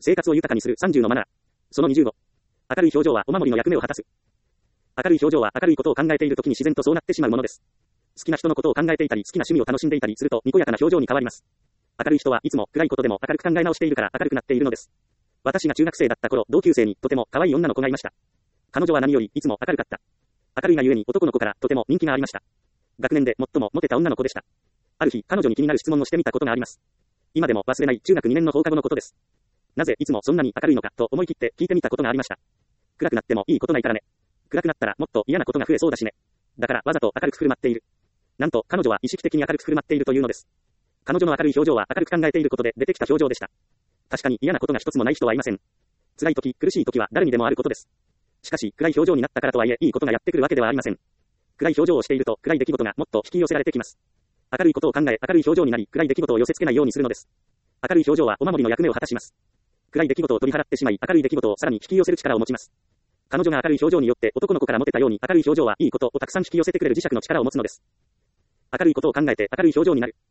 生活を豊かにする30のマナー。その25。明るい表情はお守りの役目を果たす。明るい表情は明るいことを考えているときに自然とそうなってしまうものです。好きな人のことを考えていたり、好きな趣味を楽しんでいたりすると、にこやかな表情に変わります。明るい人はいつも暗いことでも明るく考え直しているから明るくなっているのです。私が中学生だった頃、同級生にとても可愛い女の子がいました。彼女は何よりいつも明るかった。明るいがゆえに男の子からとても人気がありました。学年で最もモテた女の子でした。ある日、彼女に気になる質問をしてみたことがあります。今でも忘れない中学2年の放課後のことです。なぜいつもそんなに明るいのかと思い切って聞いてみたことがありました。暗くなってもいいことないからね。暗くなったらもっと嫌なことが増えそうだしね。だからわざと明るく振る舞っている。なんと彼女は意識的に明るく振る舞っているというのです。彼女の明るい表情は明るく考えていることで出てきた表情でした。確かに嫌なことが一つもない人はいません。辛い時、苦しい時は誰にでもあることです。しかし、暗い表情になったからとはいえ、いいことがやってくるわけではありません。暗い表情をしていると、暗い出来事がもっと引き寄せられてきます。明るいことを考え、明るい表情になり、暗い出来事を寄せ付けないようにするのです。明るい表情はお守りの役目を果たします。暗い出来事を取り払ってしまい、明るい出来事をさらに引き寄せる力を持ちます。彼女が明るい表情によって男の子からモテたように、明るい表情はいいことをたくさん引き寄せてくれる磁石の力を持つのです。明るいことを考えて明るい表情になる。